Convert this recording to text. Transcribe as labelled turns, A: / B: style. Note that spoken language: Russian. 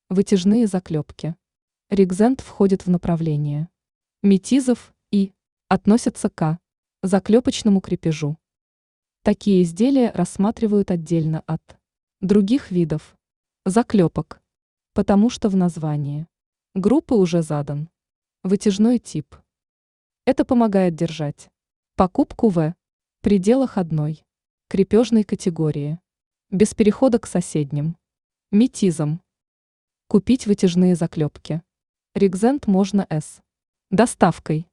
A: Вытяжные заклепки. Регзент входит в направление метизов и относится к заклепочному крепежу. Такие изделия рассматривают отдельно от других видов заклепок, потому что в названии группы уже задан вытяжной тип. Это помогает держать покупку в пределах одной крепежной категории, без перехода к соседним метизам. Купить вытяжные заклепки. Регзент можно с доставкой